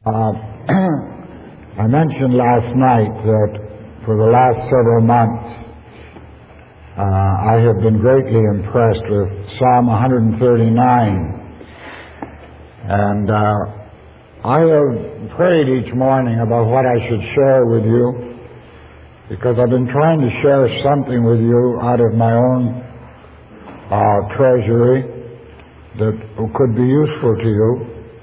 I mentioned last night that for the last several months I have been greatly impressed with Psalm 139, and I have prayed each morning about what I should share with you, because I've been trying to share something with you out of my own treasury that could be useful to you,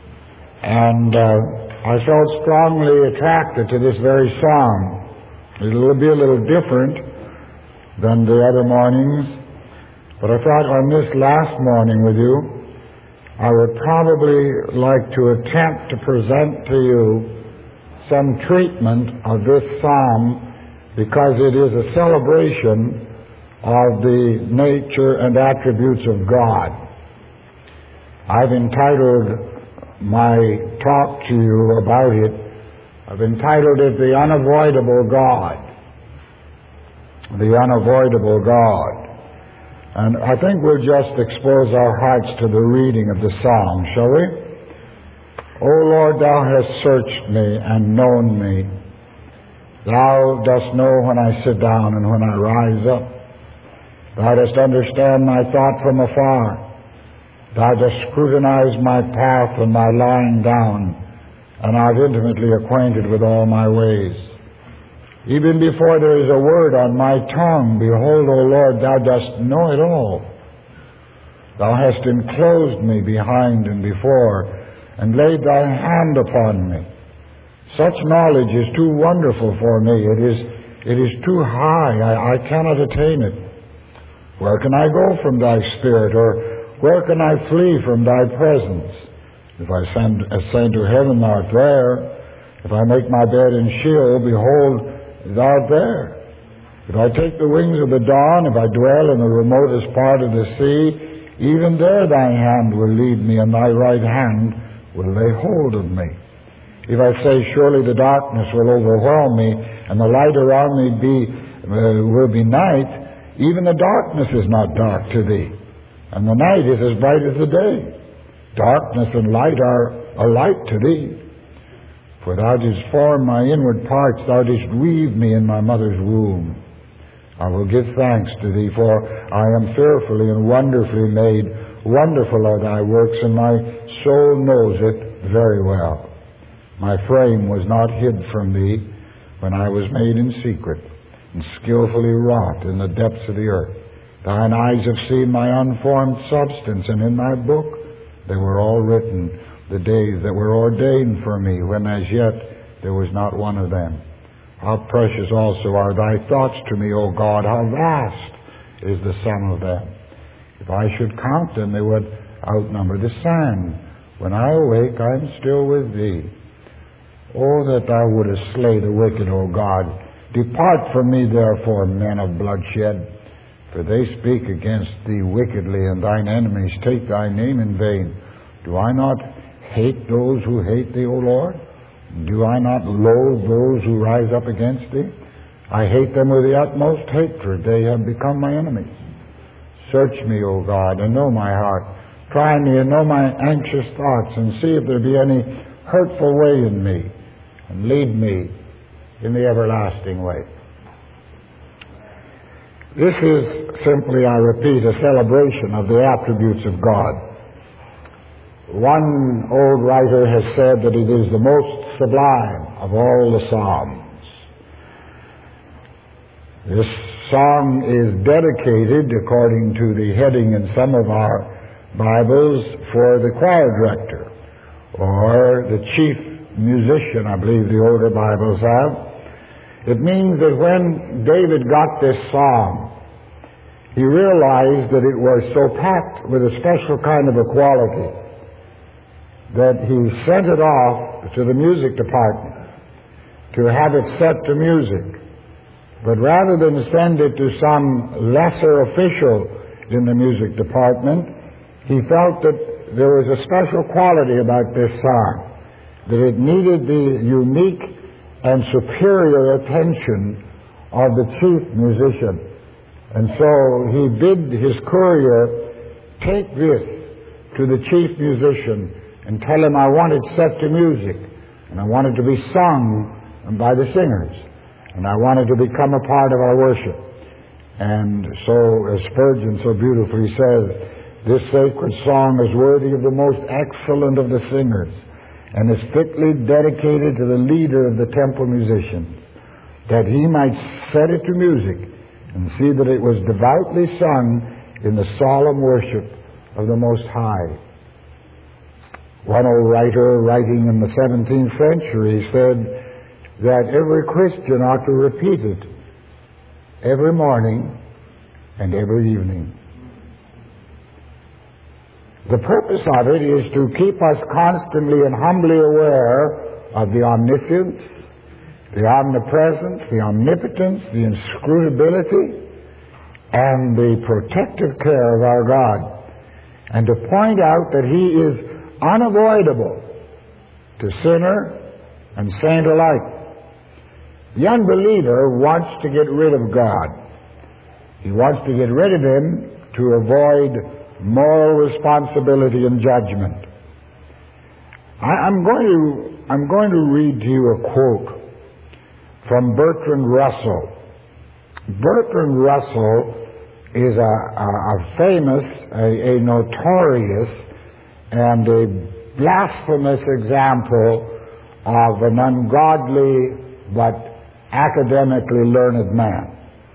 and I felt strongly attracted to this very psalm. It'll be a little different than the other mornings, but I thought on this last morning with you, I would probably like to attempt to present to you some treatment of this psalm, because it is a celebration of the nature and attributes of God. I've entitled my talk to you about it, I've entitled it The Unavoidable God. The Unavoidable God. And I think we'll just expose our hearts to the reading of the psalm, shall we? O Lord, thou hast searched me and known me. Thou dost know when I sit down and when I rise up. Thou dost understand my thought from afar. Thou dost scrutinize my path and my lying down, and art intimately acquainted with all my ways. Even before there is a word on my tongue, behold, O Lord, thou dost know it all. Thou hast enclosed me behind and before, and laid thy hand upon me. Such knowledge is too wonderful for me. It is too high. I cannot attain it. Where can I go from thy spirit, or where can I flee from thy presence? If I ascend to heaven, thou art there. If I make my bed in Sheol, behold, thou art there. If I take the wings of the dawn, if I dwell in the remotest part of the sea, even there thy hand will lead me, and thy right hand will lay hold of me. If I say, surely the darkness will overwhelm me, and the light around me will be night, even the darkness is not dark to thee, and the night is as bright as the day. Darkness and light are alike to thee. For thou didst form my inward parts, thou didst weave me in my mother's womb. I will give thanks to thee, for I am fearfully and wonderfully made. Wonderful are thy works, and my soul knows it very well. My frame was not hid from thee when I was made in secret, and skillfully wrought in the depths of the earth. Thine eyes have seen my unformed substance, and in thy book they were all written, the days that were ordained for me, when as yet there was not one of them. How precious also are thy thoughts to me, O God! How vast is the sum of them! If I should count them, they would outnumber the sand. When I awake, I am still with thee. Oh, that thou wouldest slay the wicked, O God! Depart from me, therefore, men of bloodshed. For they speak against thee wickedly, and thine enemies take thy name in vain. Do I not hate those who hate thee, O Lord? Do I not loathe those who rise up against thee? I hate them with the utmost hatred. They have become my enemies. Search me, O God, and know my heart. Try me and know my anxious thoughts, and see if there be any hurtful way in me, and lead me in the everlasting way. This is simply, I repeat, a celebration of the attributes of God. One old writer has said that it is the most sublime of all the psalms. This psalm is dedicated, according to the heading in some of our Bibles, for the choir director, or the chief musician, I believe the older Bibles have. It means that when David got this psalm, he realized that it was so packed with a special kind of a quality that he sent it off to the music department to have it set to music. But rather than send it to some lesser official in the music department, he felt that there was a special quality about this psalm, that it needed the unique and superior attention of the chief musician. And so he bid his courier take this to the chief musician and tell him, I want it set to music. And I want it to be sung by the singers. And I want it to become a part of our worship. And so, as Spurgeon so beautifully says, this sacred song is worthy of the most excellent of the singers, and is fitly dedicated to the leader of the temple musicians, that he might set it to music and see that it was devoutly sung in the solemn worship of the Most High. One old writer, writing in the 17th century, said that every Christian ought to repeat it every morning and every evening. The purpose of it is to keep us constantly and humbly aware of the omniscience, the omnipresence, the omnipotence, the inscrutability, and the protective care of our God, and to point out that He is unavoidable to sinner and saint alike. The unbeliever wants to get rid of God. He wants to get rid of Him to avoid moral responsibility and judgment. I'm going to read to you a quote from Bertrand Russell. Bertrand Russell is a famous, a notorious, and a blasphemous example of an ungodly but academically learned man.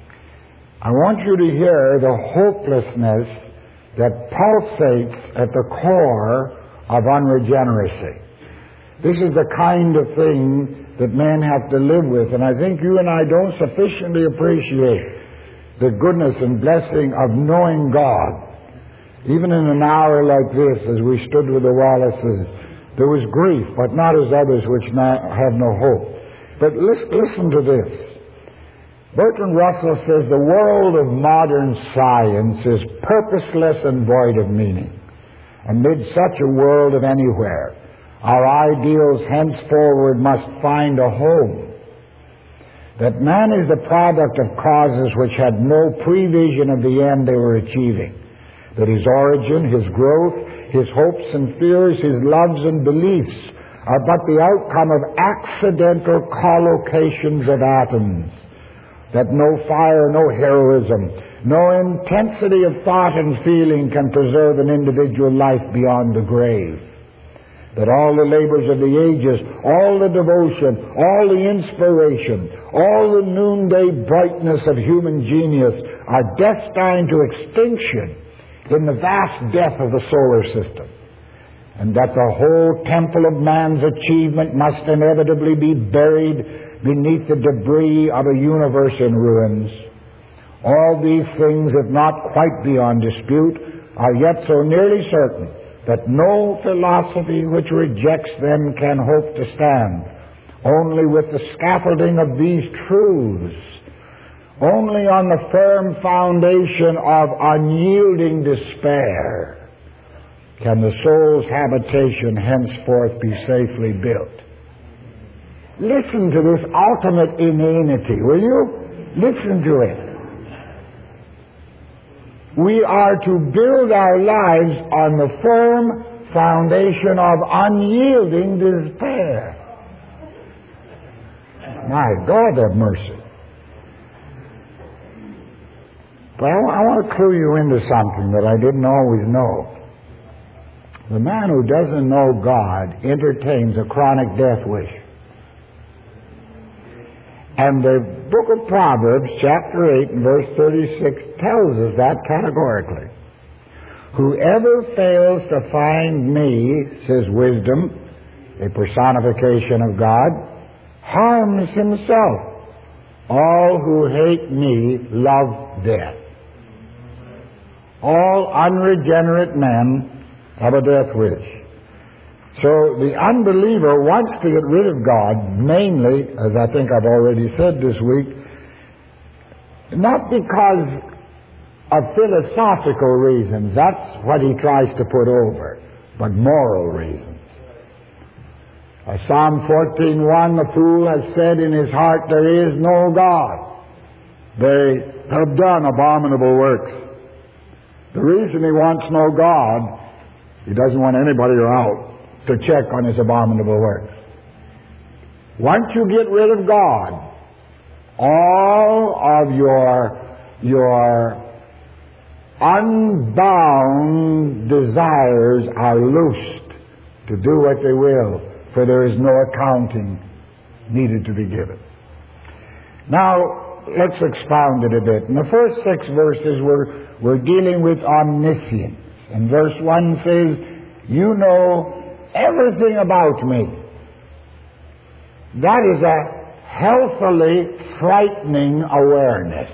I want you to hear the hopelessness that pulsates at the core of unregeneracy. This is the kind of thing that men have to live with, and I think you and I don't sufficiently appreciate the goodness and blessing of knowing God. Even in an hour like this, as we stood with the Wallaces, there was grief, but not as others which have no hope. But listen to this. Bertrand Russell says the world of modern science is purposeless and void of meaning. Amid such a world of anywhere, our ideals henceforward must find a home. That man is the product of causes which had no prevision of the end they were achieving. That his origin, his growth, his hopes and fears, his loves and beliefs are but the outcome of accidental collocations of atoms. That no fire, no heroism, no intensity of thought and feeling can preserve an individual life beyond the grave. That all the labors of the ages, all the devotion, all the inspiration, all the noonday brightness of human genius are destined to extinction in the vast death of the solar system. And that the whole temple of man's achievement must inevitably be buried beneath the debris of a universe in ruins. All these things, if not quite beyond dispute, are yet so nearly certain that no philosophy which rejects them can hope to stand. Only with the scaffolding of these truths, only on the firm foundation of unyielding despair, can the soul's habitation henceforth be safely built. Listen to this ultimate inanity, will you? Listen to it. We are to build our lives on the firm foundation of unyielding despair. My God, have mercy. But I want to clue you into something that I didn't always know. The man who doesn't know God entertains a chronic death wish. And the book of Proverbs, chapter 8 and verse 36, tells us that categorically. Whoever fails to find me, says wisdom, a personification of God, harms himself. All who hate me love death. All unregenerate men have a death wish. So the unbeliever wants to get rid of God, mainly, as I think I've already said this week, not because of philosophical reasons, that's what he tries to put over, but moral reasons. Psalm 14:1, the fool has said in his heart, there is no God. They have done abominable works. The reason he wants no God, he doesn't want anybody around to check on his abominable works. Once you get rid of God, all of your unbound desires are loosed to do what they will, for there is no accounting needed to be given. Now, let's expound it a bit. In the first 6 verses, we're dealing with omniscience. And verse 1 says, you know everything about me. That is a healthily frightening awareness.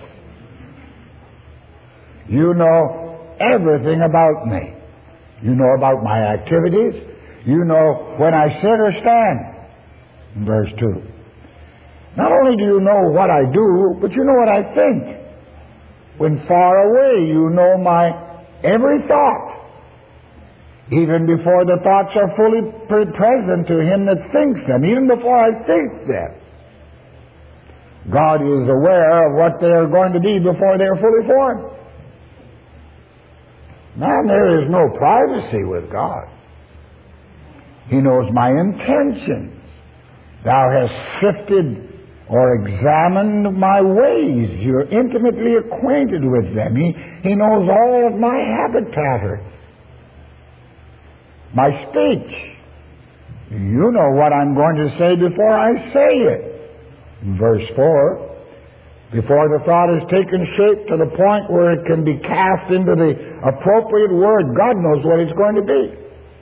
You know everything about me. You know about my activities. You know when I sit or stand. In verse 2. Not only do you know what I do, but you know what I think. When far away, you know my every thought, even before the thoughts are fully present to him that thinks them, even before I think them. God is aware of what they are going to be before they are fully formed. Man, there is no privacy with God. He knows my intentions. Thou hast sifted or examined my ways. You're intimately acquainted with them. He knows all of my habit patterns. My speech. You know what I'm going to say before I say it. In verse 4, before the thought has taken shape to the point where it can be cast into the appropriate word, God knows what it's going to be.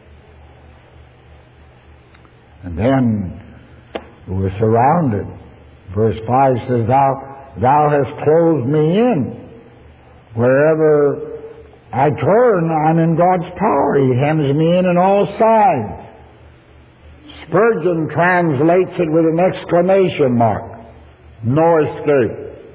And then we're surrounded. Verse 5 says, Thou hast closed me in. Wherever I turn, I'm in God's power. He hems me in on all sides. Spurgeon translates it with an exclamation mark. No escape.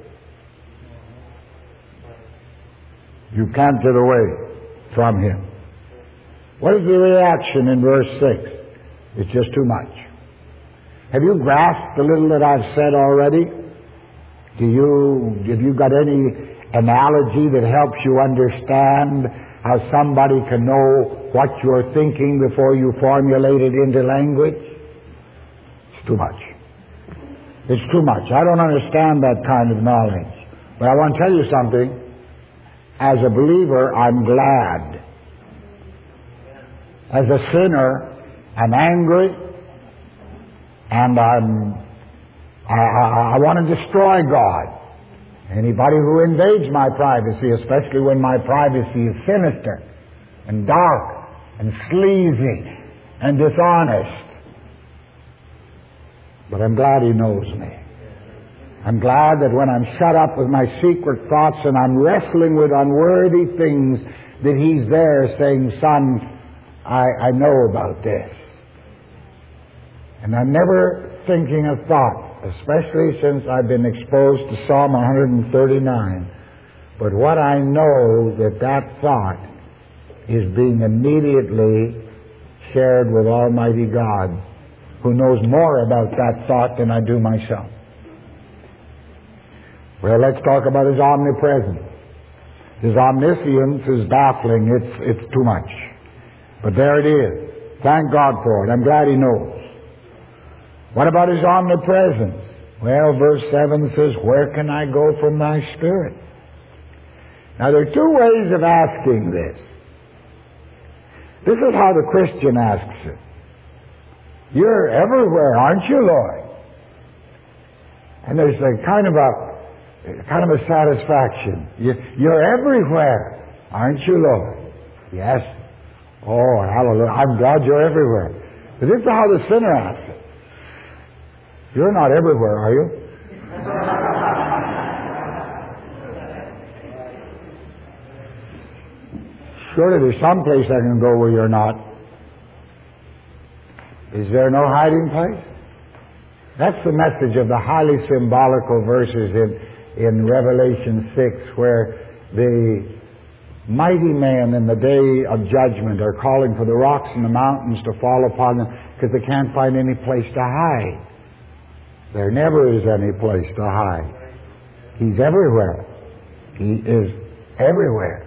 You can't get away from him. What is the reaction in verse 6? It's just too much. Have you grasped the little that I've said already? Have you got any analogy that helps you understand how somebody can know what you're thinking before you formulate it into language? It's too much. It's too much. I don't understand that kind of knowledge. But I want to tell you something. As a believer, I'm glad. As a sinner, I'm angry, and I want to destroy God. Anybody who invades my privacy, especially when my privacy is sinister and dark and sleazy and dishonest. But I'm glad he knows me. I'm glad that when I'm shut up with my secret thoughts and I'm wrestling with unworthy things, that he's there saying, son, I know about this. And I'm never thinking a thought, especially since I've been exposed to Psalm 139. But what I know that thought is being immediately shared with Almighty God, who knows more about that thought than I do myself. Well, let's talk about his omnipresence. His omniscience is baffling. It's too much. But there it is. Thank God for it. I'm glad he knows. What about his omnipresence? Well, verse 7 says, where can I go from thy spirit? Now, there are 2 ways of asking this. This is how the Christian asks it. You're everywhere, aren't you, Lord? And there's a kind of a satisfaction. You're everywhere, aren't you, Lord? Yes. Oh, hallelujah. I'm glad you're everywhere. But this is how the sinner asks it. You're not everywhere, are you? Surely there's some place I can go where you're not. Is there no hiding place? That's the message of the highly symbolical verses in Revelation 6, where the mighty men in the day of judgment are calling for the rocks and the mountains to fall upon them because they can't find any place to hide. There never is any place to hide. He's everywhere. He is everywhere.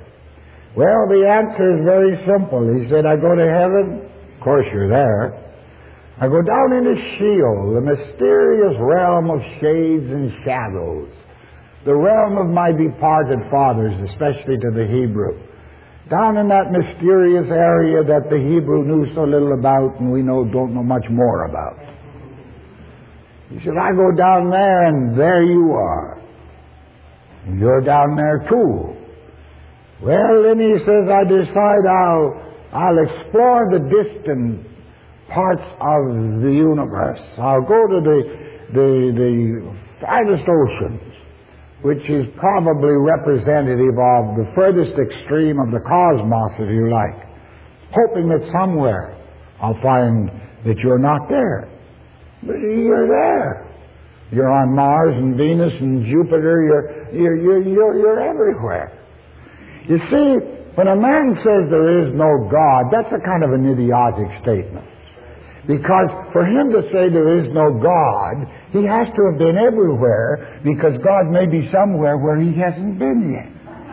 Well, the answer is very simple. He said, I go to heaven. Of course, you're there. I go down into Sheol, the mysterious realm of shades and shadows, the realm of my departed fathers, especially to the Hebrew. Down in that mysterious area that the Hebrew knew so little about and we don't know much more about. He said, I go down there and there you are. And you're down there too. Well, then he says, I decide I'll explore the distant parts of the universe. I'll go to the farthest oceans, which is probably representative of the furthest extreme of the cosmos, if you like, hoping that somewhere I'll find that you're not there. But you're there. You're on Mars and Venus and Jupiter. You're everywhere. You see, when a man says there is no God, that's a kind of an idiotic statement. Because for him to say there is no God, he has to have been everywhere, because God may be somewhere where he hasn't been yet.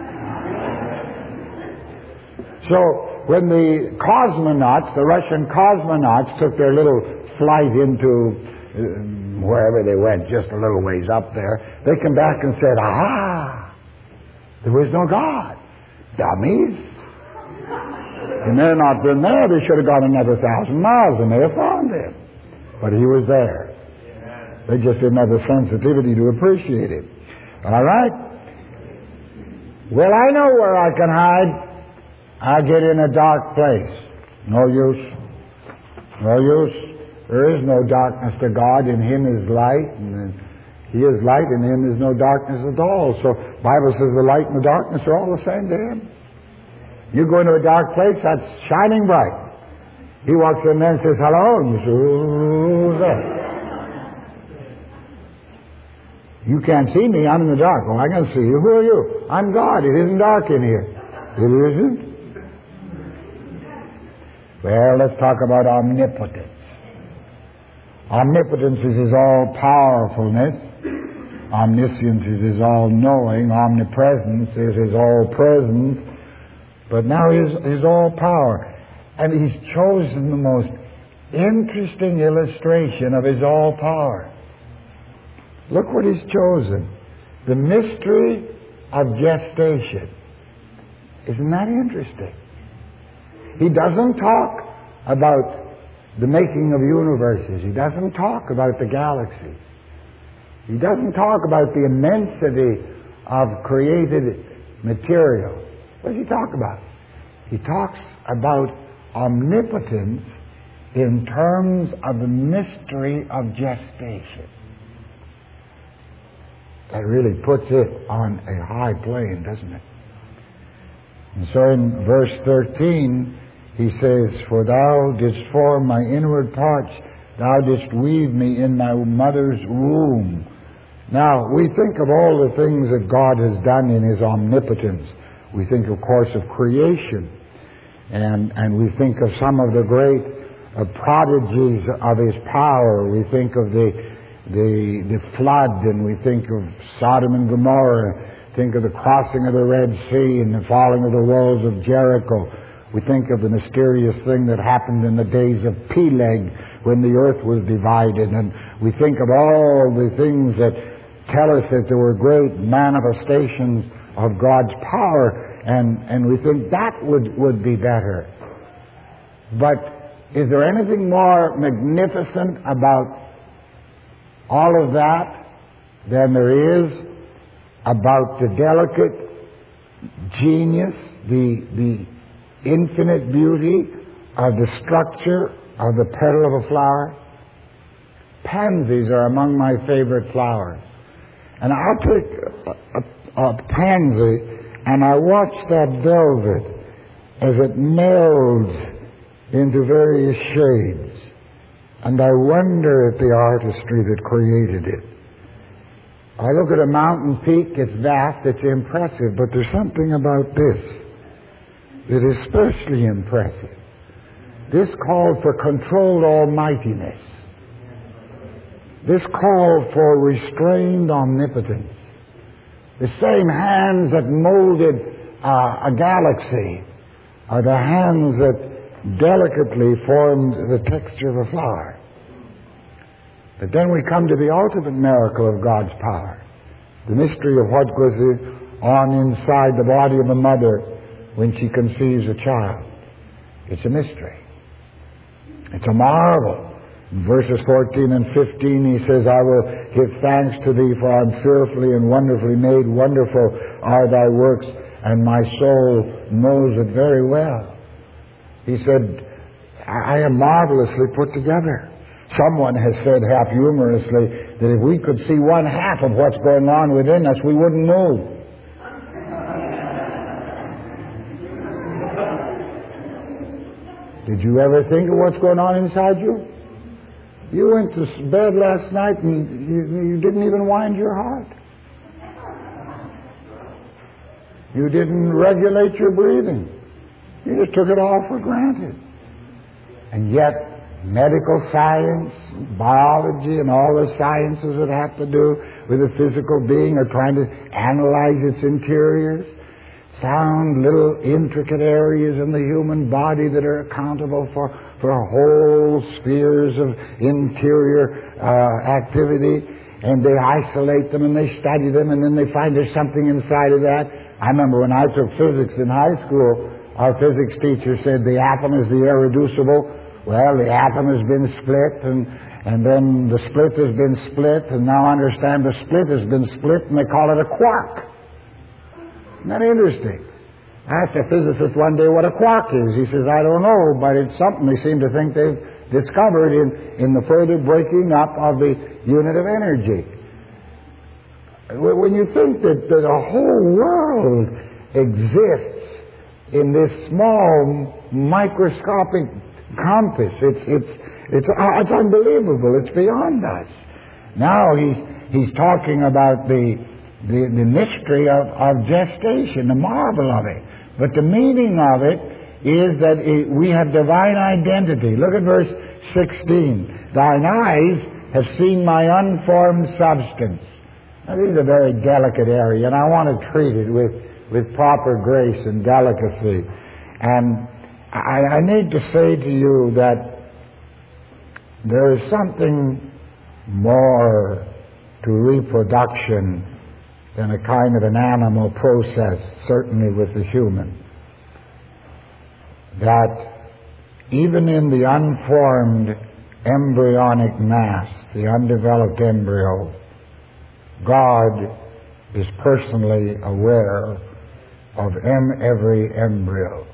So when the cosmonauts, the Russian cosmonauts, took their little flight into wherever they went, just a little ways up there, they came back and said, aha, there was no God. Dummies. And they're not been there. They should have gone another 1,000 miles and they have found him. But he was there. They just didn't have the sensitivity to appreciate him. All right? Well, I know where I can hide. I get in a dark place. No use. No use. There is no darkness to God. In him is light. And he is light. In him is no darkness at all. So the Bible says the light and the darkness are all the same to him. You go into a dark place, that's shining bright. He walks in there and says, hello, and you say, who's that? You can't see me, I'm in the dark. Oh, I can see you. Who are you? I'm God. It isn't dark in here. It isn't? Well, let's talk about omnipotence. Omnipotence is his all-powerfulness. Omniscience is his all-knowing. Omnipresence is his all-presence. But now his all-power. And he's chosen the most interesting illustration of his all-power. Look what he's chosen. The mystery of gestation. Isn't that interesting? He doesn't talk about the making of universes. He doesn't talk about the galaxies. He doesn't talk about the immensity of created material. What does he talk about? He talks about omnipotence in terms of the mystery of gestation. That really puts it on a high plane, doesn't it? And so in verse 13, he says, for thou didst form my inward parts, thou didst weave me in my mother's womb. Now, we think of all the things that God has done in his omnipotence. We think, of course, of creation, and we think of some of the great prodigies of his power. We think of the flood, and we think of Sodom and Gomorrah, think of the crossing of the Red Sea and the falling of the walls of Jericho. We think of the mysterious thing that happened in the days of Peleg when the earth was divided, and we think of all the things that tell us that there were great manifestations of God's power, and we think that would be better. But is there anything more magnificent about all of that than there is about the delicate genius, the infinite beauty of the structure of the petal of a flower? Pansies are among my favorite flowers. And I'll take a pansy and I watch that velvet as it melds into various shades. And I wonder at the artistry that created it. I look at a mountain peak, it's vast, it's impressive, but there's something about this that is especially impressive. This called for controlled almightiness. This called for restrained omnipotence. The same hands that molded a galaxy are the hands that delicately formed the texture of a flower. But then we come to the ultimate miracle of God's power. The mystery of what goes on inside the body of a mother when she conceives a child. It's a mystery. It's a marvel. In verses 14 and 15 he says, I will give thanks to thee, for I am fearfully and wonderfully made. Wonderful are thy works, and my soul knows it very well. He said, I am marvelously put together. Someone has said half humorously that if we could see one half of what's going on within us, we wouldn't move. Did you ever think of what's going on inside you? You went to bed last night and you didn't even wind your heart. You didn't regulate your breathing. You just took it all for granted. And yet, medical science, biology, and all the sciences that have to do with the physical being are trying to analyze its interiors, found little intricate areas in the human body that are accountable for whole spheres of interior activity, and they isolate them and they study them, and then they find there's something inside of that. I remember when I took physics in high school, our physics teacher said the atom is the irreducible. Well, the atom has been split, and then the split has been split, and now I understand the split has been split, and they call it a quark. Isn't that interesting? I asked a physicist one day what a quark is. He says, I don't know, but it's something they seem to think they've discovered in the further breaking up of the unit of energy. When you think that the whole world exists in this small microscopic compass, it's unbelievable. It's beyond us. Now he's talking about the mystery of gestation, the marvel of it. But the meaning of it is that we have divine identity. Look at verse 16. Thine eyes have seen my unformed substance. Now, this is a very delicate area, and I want to treat it with proper grace and delicacy. And I need to say to you that there is something more to reproduction than a kind of an animal process, certainly with the human. That even in the unformed embryonic mass, the undeveloped embryo, God is personally aware of every embryo.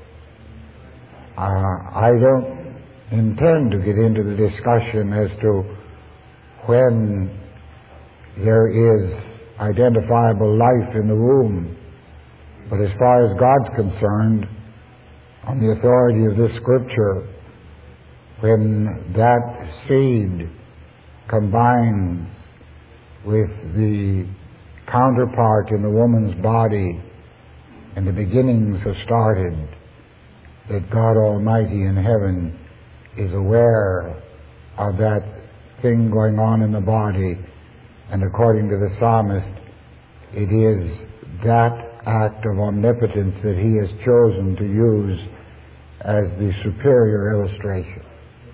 I don't intend to get into the discussion as to when there is identifiable life in the womb. But as far as God's concerned, on the authority of this scripture, when that seed combines with the counterpart in the woman's body and the beginnings have started, that God Almighty in heaven is aware of that thing going on in the body. And according to the psalmist, it is that act of omnipotence that he has chosen to use as the superior illustration.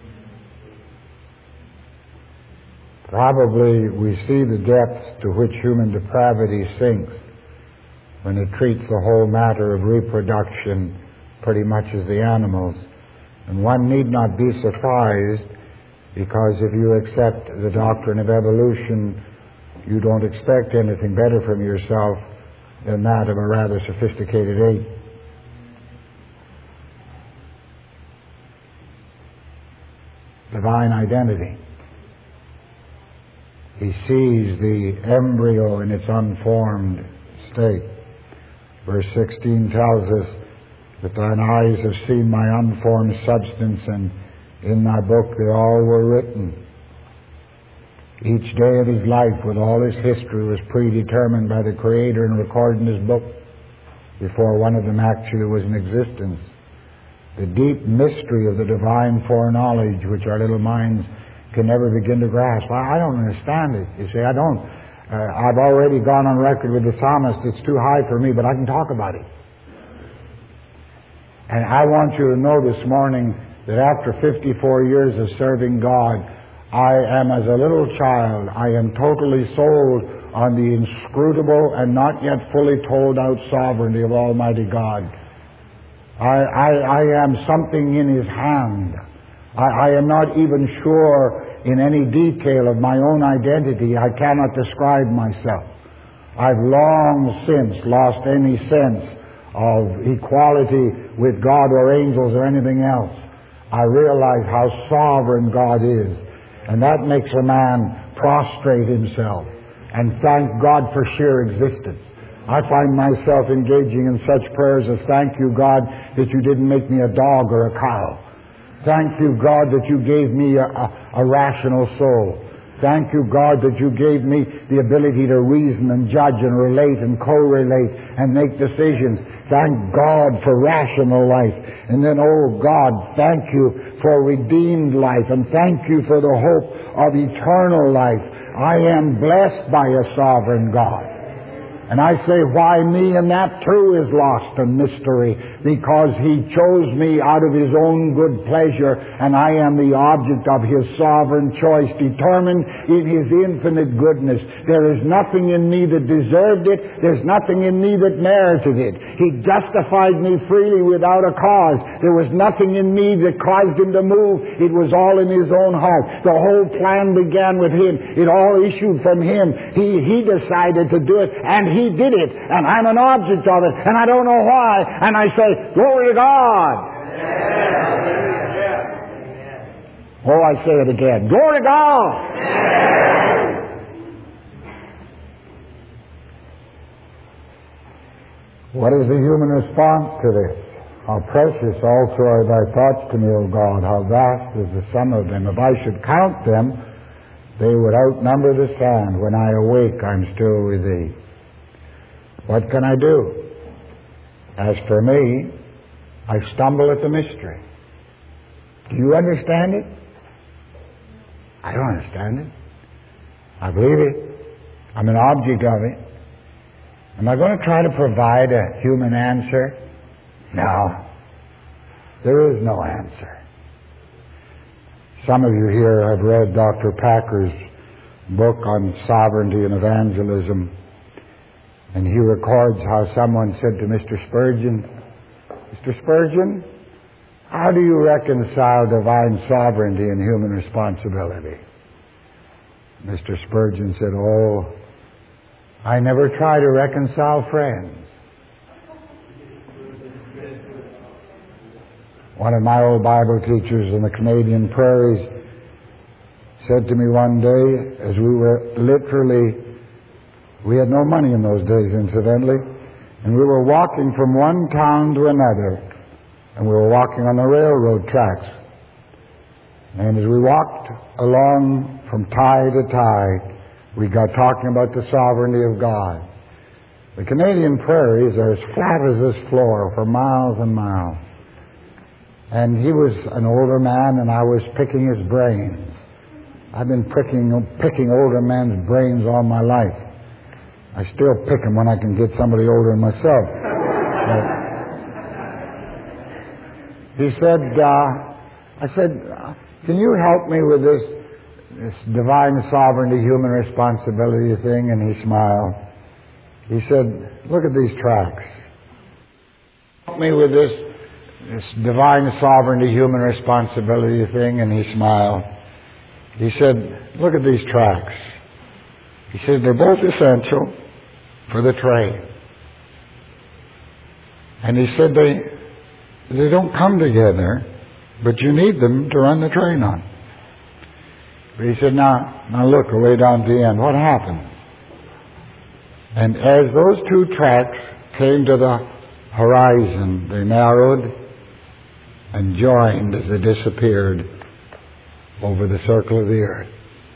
Probably we see the depths to which human depravity sinks when it treats the whole matter of reproduction pretty much as the animals. And one need not be surprised, because if you accept the doctrine of evolution, you don't expect anything better from yourself than that of a rather sophisticated ape. Divine identity. He sees the embryo in its unformed state. Verse 16 tells us that thine eyes have seen my unformed substance, and in thy book they all were written. Each day of his life, with all his history, was predetermined by the Creator and recorded in his book before one of them actually was in existence. The deep mystery of the divine foreknowledge, which our little minds can never begin to grasp. I don't understand it. You see, I don't. I've already gone on record with the psalmist. It's too high for me, but I can talk about it. And I want you to know this morning that after 54 years of serving God, I am as a little child. I am totally sold on the inscrutable and not yet fully told out sovereignty of Almighty God. I am something in His hand. I am not even sure in any detail of my own identity. I cannot describe myself. I've long since lost any sense of equality with God or angels or anything else. I realize how sovereign God is, and that makes a man prostrate himself and thank God for sheer existence. I find myself engaging in such prayers as, thank you, God, that you didn't make me a dog or a cow. Thank you, God, that you gave me a rational soul. Thank you, God, that you gave me the ability to reason and judge and relate and co-relate and make decisions. Thank God for rational life. And then, oh God, thank you for redeemed life. And thank you for the hope of eternal life. I am blessed by a sovereign God. And I say, why me? And that too is lost in mystery, because He chose me out of His own good pleasure, and I am the object of His sovereign choice, determined in His infinite goodness. There is nothing in me that deserved it. There's nothing in me that merited it. He justified me freely without a cause. There was nothing in me that caused Him to move. It was all in His own heart. The whole plan began with Him. It all issued from Him. He decided to do it, and He did it, and I'm an object of it, and I don't know why, and I say, glory to God. Oh, I say it again. Glory to God. What is the human response to this? How precious also are thy thoughts to me, O God. How vast is the sum of them. If I should count them, they would outnumber the sand. When I awake, I'm still with thee. What can I do? As for me, I stumble at the mystery. Do you understand it? I don't understand it. I believe it. I'm an object of it. Am I going to try to provide a human answer? No. There is no answer. Some of you here have read Dr. Packer's book on sovereignty and evangelism. And he records how someone said to Mr. Spurgeon, Mr. Spurgeon, how do you reconcile divine sovereignty and human responsibility? Mr. Spurgeon said, oh, I never try to reconcile friends. One of my old Bible teachers in the Canadian prairies said to me one day, as we were we had no money in those days, incidentally, and we were walking from one town to another, and we were walking on the railroad tracks. And as we walked along from tie to tie, we got talking about the sovereignty of God. The Canadian prairies are as flat as this floor for miles and miles. And he was an older man, and I was picking his brains. I've been picking older men's brains all my life. I still pick them when I can get somebody older than myself. He said, I said, can you help me with this divine sovereignty, human responsibility thing? And he smiled. He said, look at these tracks. Help me with this divine sovereignty, human responsibility thing? And he smiled. He said, look at these tracks. He said, they're both essential for the train. And he said, they don't come together, but you need them to run the train on. But he said, now look, away down at the end, what happened? And as those two tracks came to the horizon, they narrowed and joined as they disappeared over the circle of the earth.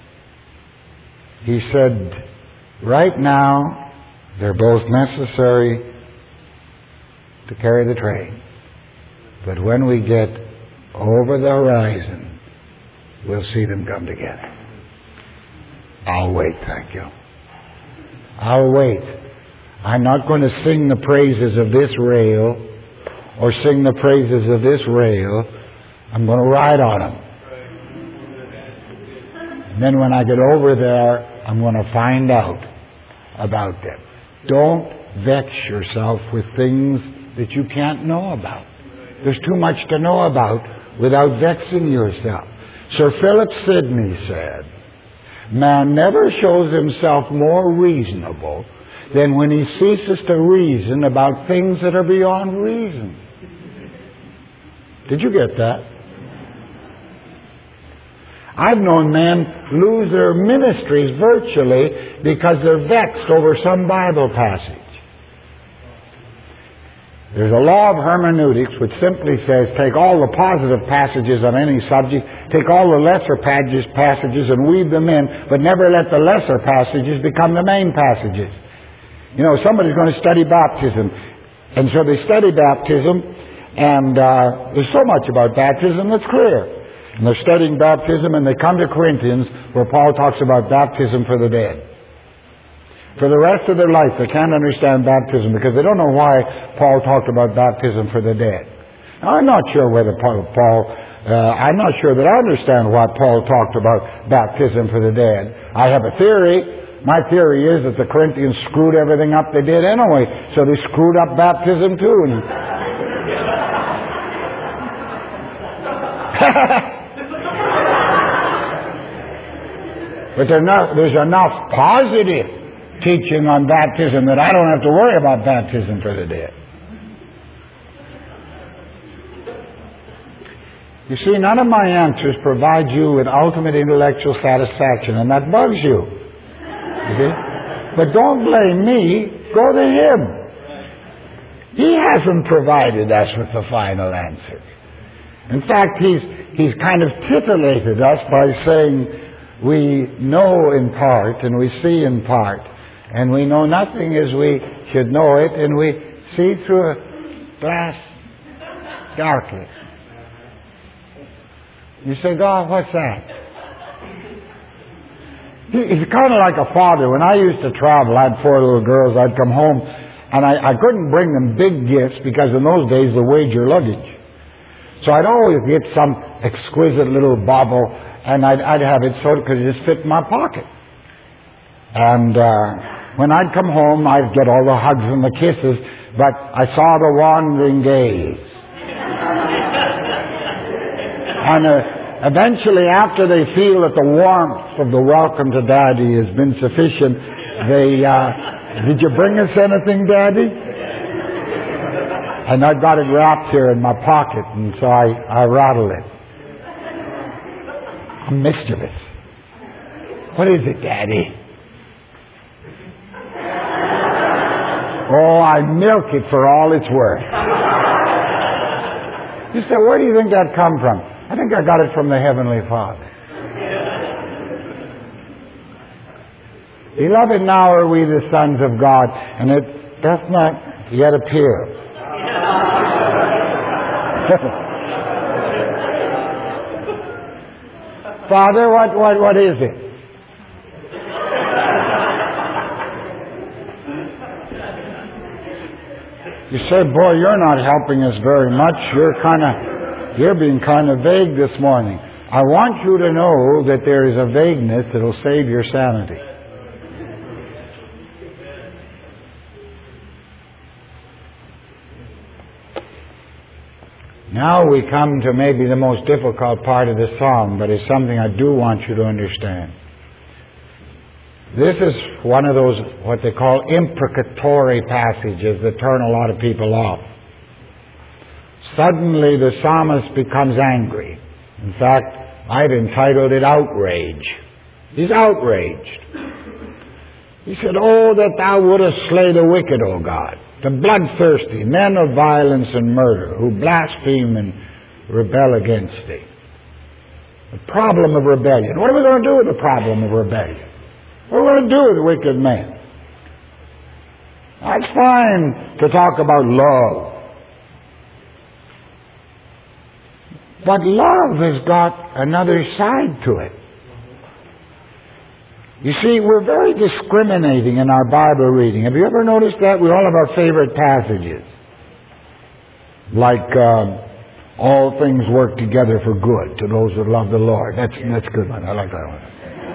He said, right now, they're both necessary to carry the train. But when we get over the horizon, we'll see them come together. I'll wait, thank you. I'll wait. I'm not going to sing the praises of this rail or sing the praises of this rail. I'm going to ride on them. And then when I get over there, I'm going to find out about them. Don't vex yourself with things that you can't know about. There's too much to know about without vexing yourself. Sir Philip Sidney said, man never shows himself more reasonable than when he ceases to reason about things that are beyond reason. Did you get that? I've known men lose their ministries virtually because they're vexed over some Bible passage. There's a law of hermeneutics which simply says take all the positive passages on any subject, take all the lesser passages and weave them in, but never let the lesser passages become the main passages. You know, somebody's going to study baptism, and so they study baptism, and there's so much about baptism that's clear. And they're studying baptism, and they come to Corinthians, where Paul talks about baptism for the dead. For the rest of their life, they can't understand baptism because they don't know why Paul talked about baptism for the dead. Now, I'm not sure whether I'm not sure that I understand why Paul talked about baptism for the dead. I have a theory. My theory is that the Corinthians screwed everything up they did anyway, so they screwed up baptism too. But there's enough positive teaching on baptism that I don't have to worry about baptism for the dead. You see, none of my answers provide you with ultimate intellectual satisfaction, and that bugs you. You see? But don't blame me, go to Him. He hasn't provided us with the final answer. In fact, He's kind of titillated us by saying we know in part and we see in part. And we know nothing as we should know it, and we see through a glass darkly. You say, God, what's that? He's kind of like a father. When I used to travel, I had 4 little girls. I'd come home, and I couldn't bring them big gifts because in those days they weighed your luggage. So I'd always get some exquisite little bauble, and I'd have it so because it just fit in my pocket. And when I'd come home, I'd get all the hugs and the kisses, but I saw the wandering gaze. And eventually, after they feel that the warmth of the welcome to Daddy has been sufficient, did you bring us anything, Daddy? And I've got it wrapped here in my pocket, and so I rattle it. I'm mischievous. What is it, Daddy? Oh, I milk it for all it's worth. You say, where do you think that come from? I think I got it from the Heavenly Father. Beloved, now are we the sons of God, and it doth not yet appear. Father, what is it? You say, boy, you're not helping us very much. You're being kind of vague this morning. I want you to know that there is a vagueness that will save your sanity. Now we come to maybe the most difficult part of the psalm, but it's something I do want you to understand. This is one of those, what they call imprecatory passages that turn a lot of people off. Suddenly the psalmist becomes angry. In fact, I've entitled it Outrage. He's outraged. He said, oh, that thou wouldest slay the wicked, O God, the bloodthirsty, men of violence and murder, who blaspheme and rebel against thee. The problem of rebellion. What are we going to do with the problem of rebellion? What are we going to do with wicked men? It's fine to talk about love. But love has got another side to it. You see, we're very discriminating in our Bible reading. Have you ever noticed that? We all have our favorite passages. Like, all things work together for good to those that love the Lord. That's a good one. I like that one.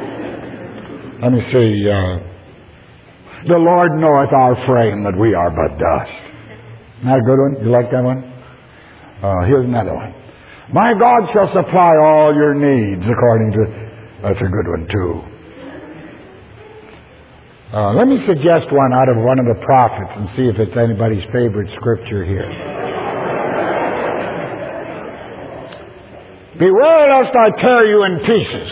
Let me see. The Lord knoweth our frame, that we are but dust. Isn't that a good one? You like that one? Here's another one. My God shall supply all your needs according to... That's a good one too. Let me suggest one out of one of the prophets and see if it's anybody's favorite scripture here. Beware lest I tear you in pieces.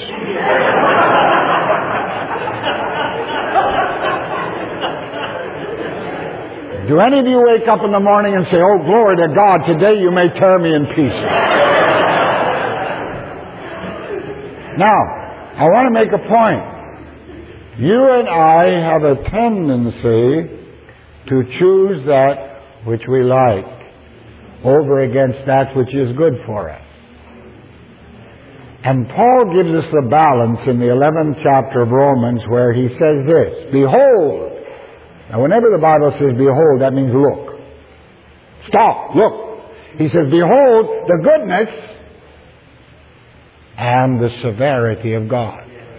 Do any of you wake up in the morning and say, oh, glory to God, today you may tear me in pieces? Now, I want to make a point. You and I have a tendency to choose that which we like over against that which is good for us. And Paul gives us the balance in the 11th chapter of Romans where he says this, behold. Now whenever the Bible says behold, that means look. Stop, look. He says, behold the goodness and the severity of God.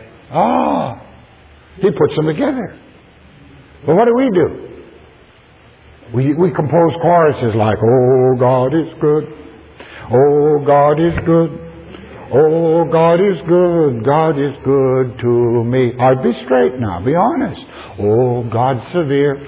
He puts them together. Well, what do? We compose choruses like, oh, God is good. Oh, God is good. Oh, God is good. God is good to me. All right, be straight now. Be honest. Oh, God's severe.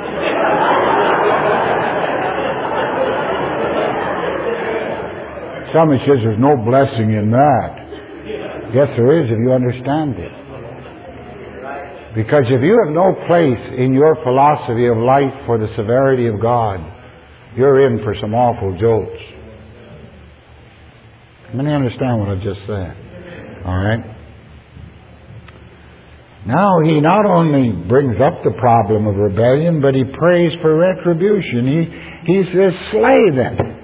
Somebody says there's no blessing in that. Yes, there is if you understand it. Because if you have no place in your philosophy of life for the severity of God, you're in for some awful jolts. Let me understand what I just said. All right? Now he not only brings up the problem of rebellion, but he prays for retribution. He says, slay them.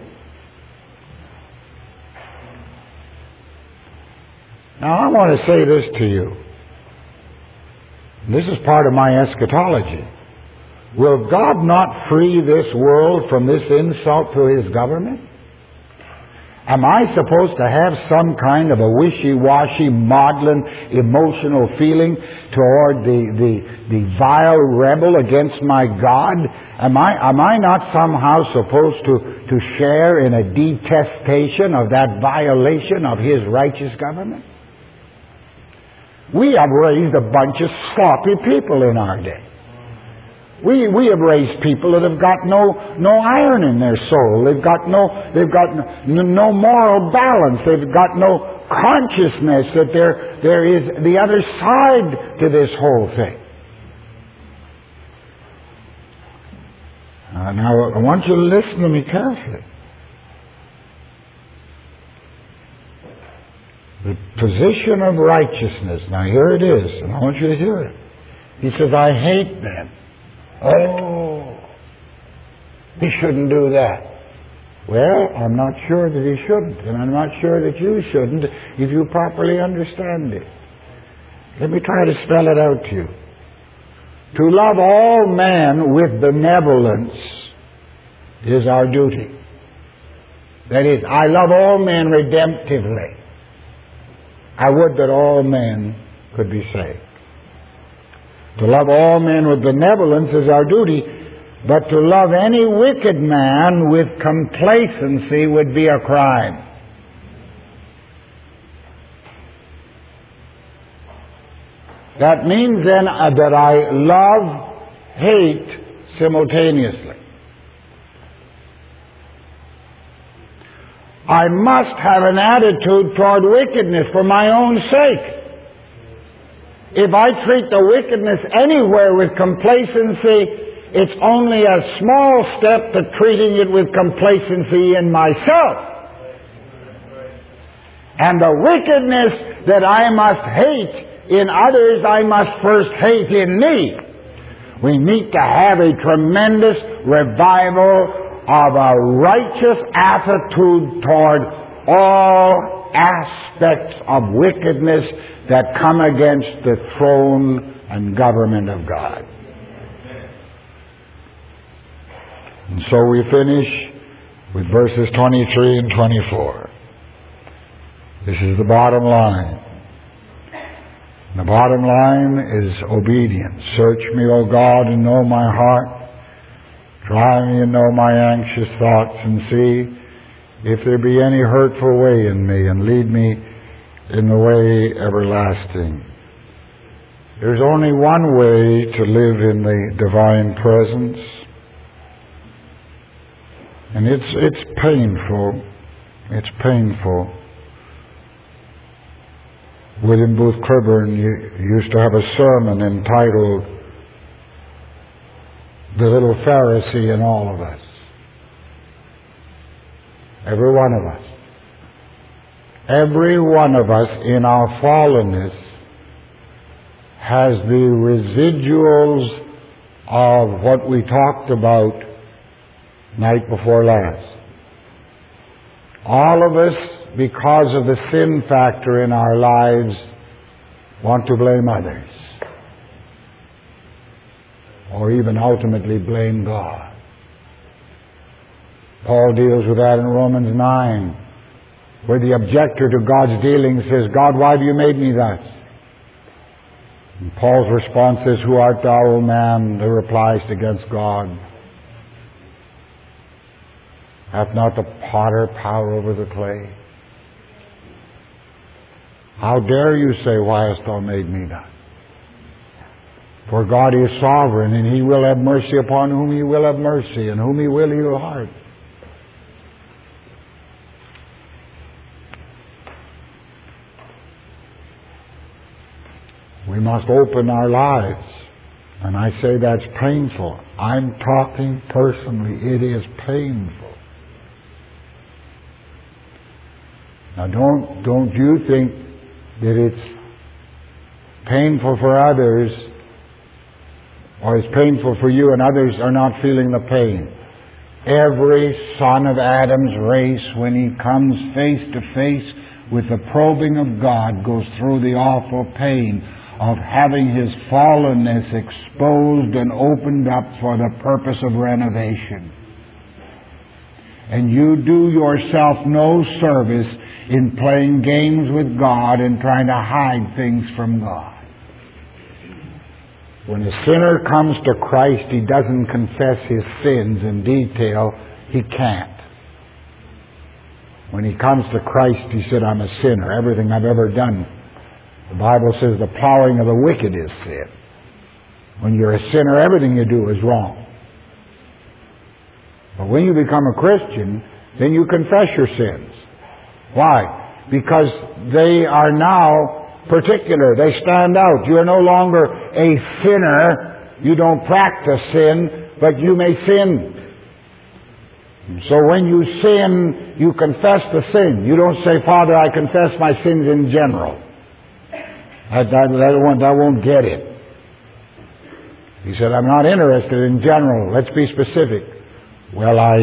Now I want to say this to you. This is part of my eschatology. Will God not free this world from this insult to His government? Am I supposed to have some kind of a wishy-washy, maudlin, emotional feeling toward the vile rebel against my God? Am I not somehow supposed to share in a detestation of that violation of His righteous government? We have raised a bunch of sloppy people in our day. We have raised people that have got no iron in their soul. They've got no moral balance. They've got no consciousness that there is the other side to this whole thing. Now, I want you to listen to me carefully. The position of righteousness. Now, here it is, and I want you to hear it. He says, I hate them. Oh, he shouldn't do that. Well, I'm not sure that he shouldn't, and I'm not sure that you shouldn't if you properly understand it. Let me try to spell it out to you. To love all men with benevolence is our duty. That is, I love all men redemptively. I would that all men could be saved. To love all men with benevolence is our duty, but to love any wicked man with complacency would be a crime. That means then that I love, hate simultaneously. I must have an attitude toward wickedness for my own sake. If I treat the wickedness anywhere with complacency, it's only a small step to treating it with complacency in myself. And the wickedness that I must hate in others, I must first hate in me. We need to have a tremendous revival of a righteous attitude toward all aspects of wickedness that come against the throne and government of God. And so we finish with verses 23 and 24. This is the bottom line. The bottom line is obedience. Search me, O God, and know my heart. Try me and know my anxious thoughts, and see if there be any hurtful way in me, and lead me in the way everlasting. There's only one way to live in the divine presence, and it's painful. It's painful. William Booth Cliburn used to have a sermon entitled "The Little Pharisee in All of Us." Every one of us. Every one of us in our fallenness has the residuals of what we talked about night before last. All of us, because of the sin factor in our lives, want to blame others, or even ultimately blame God. Paul deals with that in Romans 9, where the objector to God's dealing says, "God, why have you made me thus?" And Paul's response is, "Who art thou, O man, who repliest against God? Hath not the potter power over the clay? How dare you say, why hast thou made me thus? For God is sovereign, and He will have mercy upon whom He will have mercy, and whom He will harden." We must open our lives. And I say that's painful. I'm talking personally. It is painful. Now don't you think that it's painful for others, or it's painful for you and others are not feeling the pain. Every son of Adam's race, when he comes face to face with the probing of God, goes through the awful pain of having his fallenness exposed and opened up for the purpose of renovation. And you do yourself no service in playing games with God and trying to hide things from God. When a sinner comes to Christ, he doesn't confess his sins in detail. He can't. When he comes to Christ, he said, "I'm a sinner. Everything I've ever done." The Bible says the plowing of the wicked is sin. When you're a sinner, everything you do is wrong. But when you become a Christian, then you confess your sins. Why? Because they are now particular. They stand out. You are no longer a sinner. You don't practice sin, but you may sin. So when you sin, you confess the sin. You don't say, "Father, I confess my sins in general." That won't get it. He said, "I'm not interested in general. Let's be specific." Well, I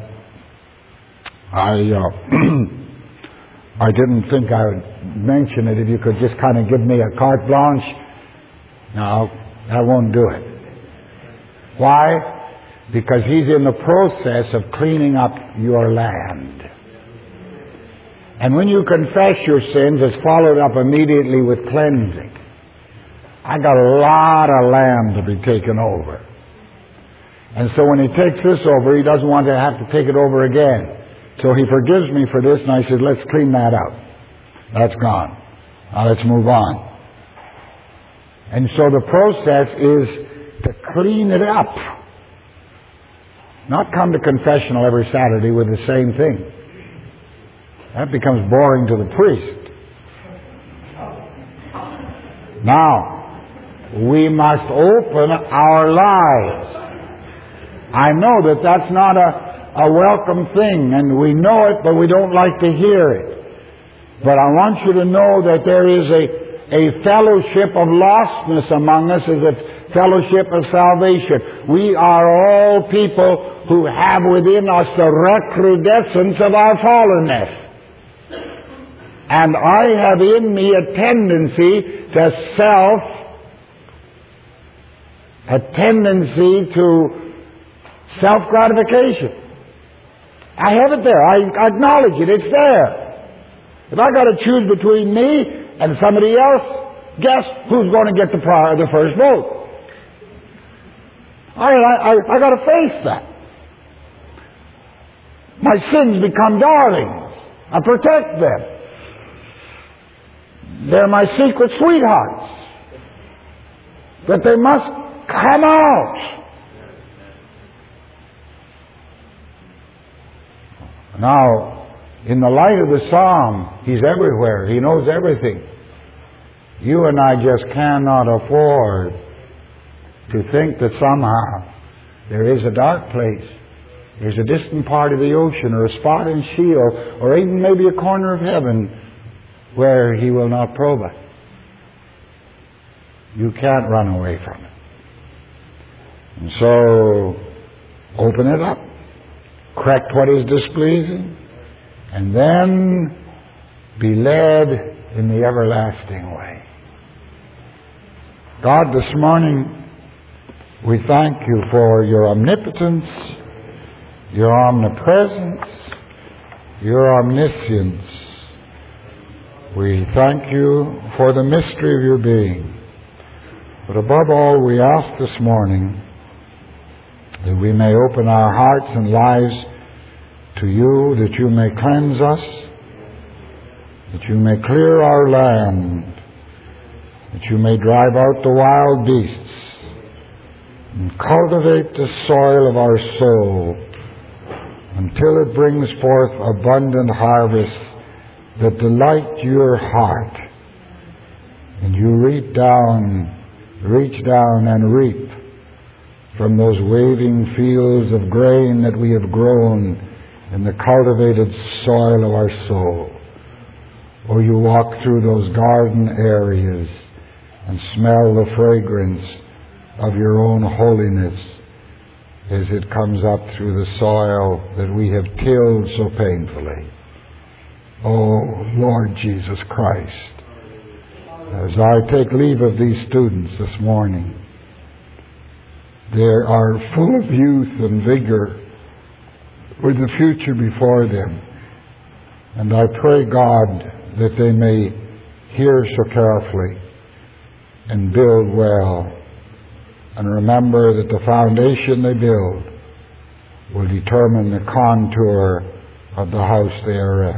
didn't think I would mention it. If you could just kind of give me a carte blanche. No, that won't do it. Why? Because he's in the process of cleaning up your land. And when you confess your sins, it's followed up immediately with cleansing. I got a lot of land to be taken over. And so when he takes this over, he doesn't want to have to take it over again. So he forgives me for this, and I said, let's clean that up. That's gone. Now let's move on. And so the process is to clean it up. Not come to confessional every Saturday with the same thing. That becomes boring to the priest. Now, we must open our lives. I know that that's not a welcome thing, and we know it, but we don't like to hear it. But I want you to know that there is a fellowship of lostness among us, as a fellowship of salvation. We are all people who have within us the recrudescence of our fallenness. And I have in me a tendency to self-gratification. I have it there. I acknowledge it. It's there. If I got to choose between me and somebody else, guess who's going to get the first vote? I got to face that. My sins become darlings. I protect them. They're my secret sweethearts. But they must come out. Now, in the light of the Psalm, He's everywhere. He knows everything. You and I just cannot afford to think that somehow there is a dark place, there's a distant part of the ocean, or a spot in Sheol, or even maybe a corner of heaven where He will not probe us. You can't run away from it. And so, open it up, correct what is displeasing, and then be led in the everlasting way. God, this morning, we thank You for Your omnipotence, Your omnipresence, Your omniscience. We thank You for the mystery of Your being. But above all, we ask this morning that we may open our hearts and lives to You, that You may cleanse us, that You may clear our land, that You may drive out the wild beasts and cultivate the soil of our soul until it brings forth abundant harvests that delight Your heart. And You reach down and reap from those waving fields of grain that we have grown in the cultivated soil of our soul. Or You walk through those garden areas and smell the fragrance of Your own holiness as it comes up through the soil that we have tilled so painfully. Oh, Lord Jesus Christ, as I take leave of these students this morning, they are full of youth and vigor with the future before them. And I pray, God, that they may hear so carefully and build well, and remember that the foundation they build will determine the contour of the house they erect.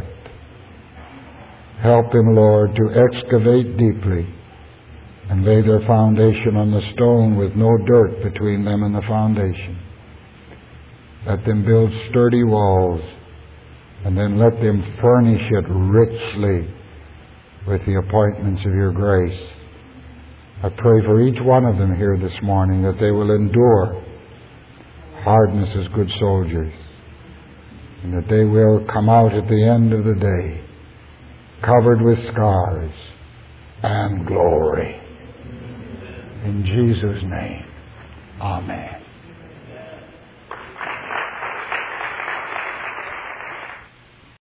Help them, Lord, to excavate deeply and lay their foundation on the stone with no dirt between them and the foundation. Let them build sturdy walls, and then let them furnish it richly with the appointments of Your grace. I pray for each one of them here this morning that they will endure hardness as good soldiers, and that they will come out at the end of the day covered with scars and glory. In Jesus' name, amen.